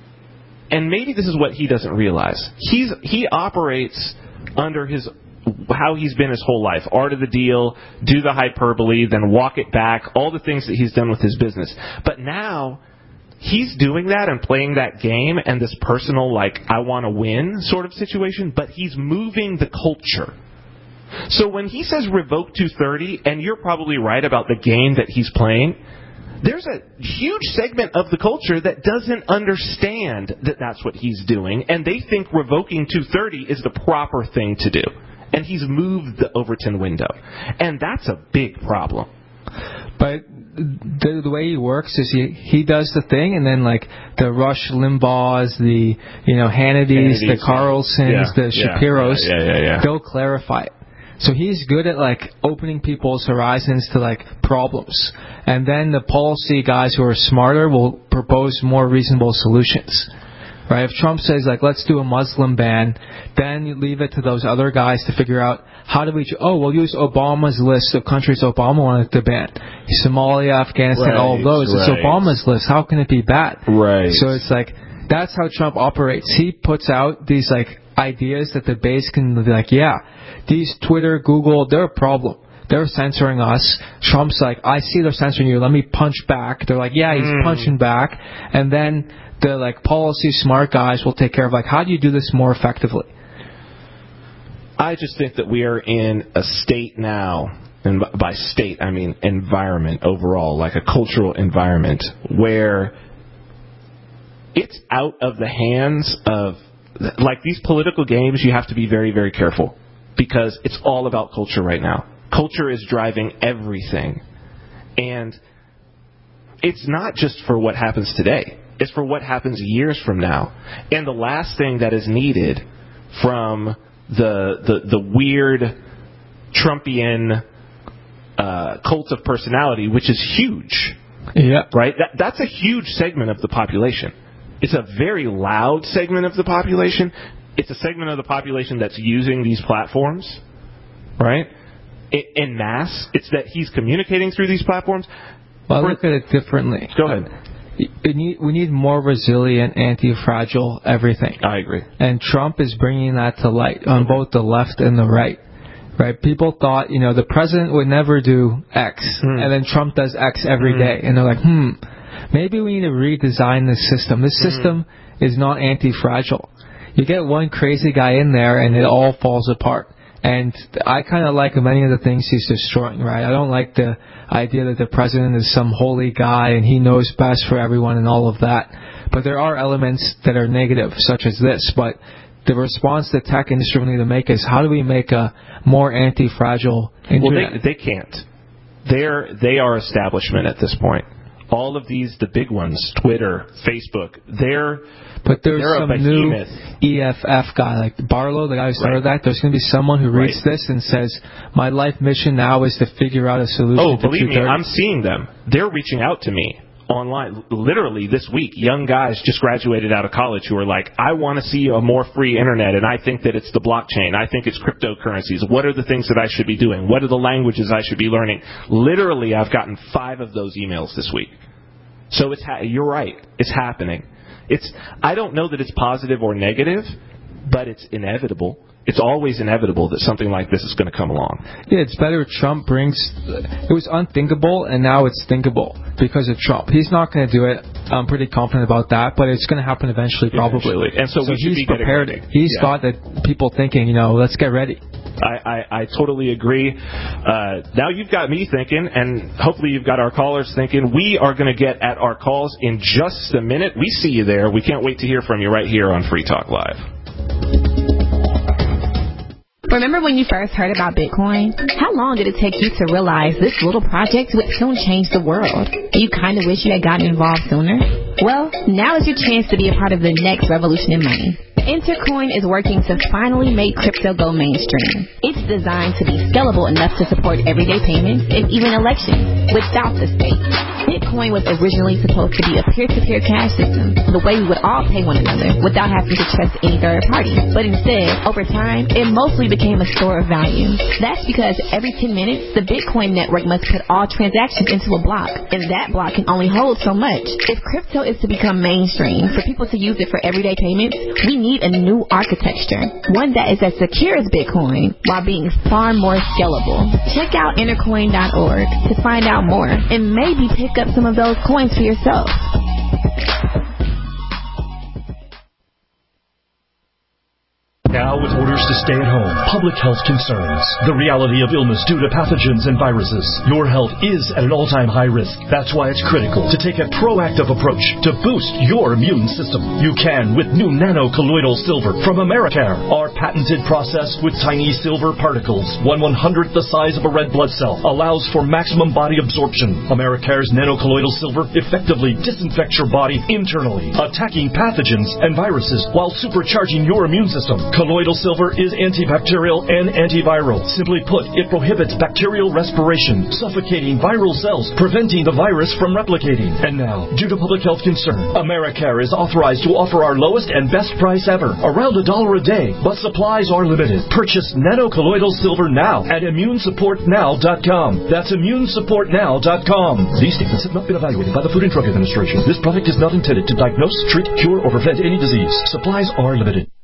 B: and maybe this is what he doesn't realize. He's he operates under his how he's been his whole life. Art of the deal, do the hyperbole, then walk it back. All the things that he's done with his business, but now. He's doing that and playing that game and this personal, like, I want to win sort of situation, but he's moving the culture. So when he says revoke two thirty, and you're probably right about the game that he's playing, there's a huge segment of the culture that doesn't understand that that's what he's doing, and they think revoking two thirty is the proper thing to do. And he's moved the Overton window. And that's a big problem.
C: But the, the way he works is he he does the thing, and then like the Rush Limbaughs, the you know Hannitys, Hannity's, the Carlsons, yeah, the yeah, Shapiros,
B: yeah, yeah, yeah, yeah.
C: they'll clarify it. So he's good at like opening people's horizons to like problems, and then the policy guys who are smarter will propose more reasonable solutions. Right? If Trump says, like, let's do a Muslim ban, then you leave it to those other guys to figure out how do we... Oh, we'll use Obama's list of countries Obama wanted to ban. Somalia, Afghanistan, right, all of those. Right. It's Obama's list. How can it be bad?
B: Right.
C: So it's like, that's how Trump operates. He puts out these, like, ideas that the base can be like, yeah, these Twitter, Google, they're a problem. They're censoring us. Trump's like, I see they're censoring you. Let me punch back. They're like, yeah, he's mm. punching back. And then... the like policy smart guys will take care of like how do you do this more effectively.
B: I just think that we are in a state now, and by state I mean environment overall, like a cultural environment, where it's out of the hands of, like these political games, you have to be very, very careful because it's all about culture right now. Culture is driving everything. And it's not just for what happens today. It's for what happens years from now. And the last thing that is needed from the the, the weird Trumpian uh, cult of personality, which is huge.
C: Yeah.
B: Right? That, that's a huge segment of the population. It's a very loud segment of the population. It's a segment of the population that's using these platforms, right? In mass. It's that he's communicating through these platforms.
C: Well, I look at it differently.
B: Go ahead.
C: We need, we need more resilient, anti-fragile everything.
B: I agree.
C: And Trump is bringing that to light on both the left and the right. Right? People thought, you know, the president would never do X, hmm. and then Trump does X every hmm. day. And they're like, hmm, maybe we need to redesign this system. This hmm. system is not anti-fragile. You get one crazy guy in there, and it all falls apart. And I kind of like many of the things he's destroying, right? I don't like the idea that the president is some holy guy and he knows best for everyone and all of that. But there are elements that are negative, such as this. But the response the tech industry will need to make is, how do we make a more anti-fragile internet?
B: Well, they, they can't. They're, they are establishment at this point. All of these, the big ones, Twitter, Facebook, they're
C: But there's
B: they're
C: some new E F F guy, like Barlow, the guy who started right. that. There's going to be someone who reads right. this and says, my life mission now is to figure out a solution
B: oh,
C: to
B: believe me, I'm seeing them. They're reaching out to me online. Literally this week, young guys just graduated out of college who are like, I want to see a more free internet, and I think that it's the blockchain. I think it's cryptocurrencies. What are the things that I should be doing? What are the languages I should be learning? Literally, I've gotten five of those emails this week. So it's ha- you're right. It's happening. It's I don't know that it's positive or negative, but it's inevitable. It's always inevitable that something like this is going to come along.
C: Yeah, it's better Trump brings... It was unthinkable, and now it's thinkable because of Trump. He's not going to do it. I'm pretty confident about that, but it's going to happen eventually, probably.
B: Eventually. And so,
C: so
B: we should
C: he's
B: be
C: prepared.
B: Ready.
C: He's
B: yeah.
C: got that people thinking, you know, let's get ready.
B: I, I, I totally agree. Uh, now you've got me thinking, and hopefully you've got our callers thinking. We are going to get at our calls in just a minute. We see you there. We can't wait to hear from you right here on Free Talk Live.
D: Remember when you first heard about Bitcoin? How long did it take you to realize this little project would soon change the world? You kind of wish you had gotten involved sooner? Well, now is your chance to be a part of the next revolution in money. Intercoin is working to finally make crypto go mainstream. It's designed to be scalable enough to support everyday payments and even elections without the state. Bitcoin was originally supposed to be a peer-to-peer cash system, the way we would all pay one another without having to trust any third party. But instead, over time, it mostly became a store of value. That's because every ten minutes, the Bitcoin network must put all transactions into a block, and that block can only hold so much. If crypto is to become mainstream, for people to use it for everyday payments, we need a new architecture, one that is as secure as Bitcoin while being far more scalable. Check out intercoin dot org to find out more and maybe pick up some of those coins for yourself.
S: Now with orders to stay at home, public health concerns, the reality of illness due to pathogens and viruses, your health is at an all-time high risk. That's why it's critical to take a proactive approach to boost your immune system. You can with new nano-colloidal silver from Americare. Our patented process with tiny silver particles, one one-hundredth the size of a red blood cell, allows for maximum body absorption. Americare's nano-colloidal silver effectively disinfects your body internally, attacking pathogens and viruses while supercharging your immune system. Colloidal silver is antibacterial and antiviral. Simply put, it prohibits bacterial respiration, suffocating viral cells, preventing the virus from replicating. And now, due to public health concern, Americare is authorized to offer our lowest and best price ever, around a dollar a day, but supplies are limited. Purchase nano-colloidal silver now at immune support now dot com. That's immune support now dot com. These statements have not been evaluated by the Food and Drug Administration. This product is not intended to diagnose, treat, cure, or prevent any disease. Supplies are limited.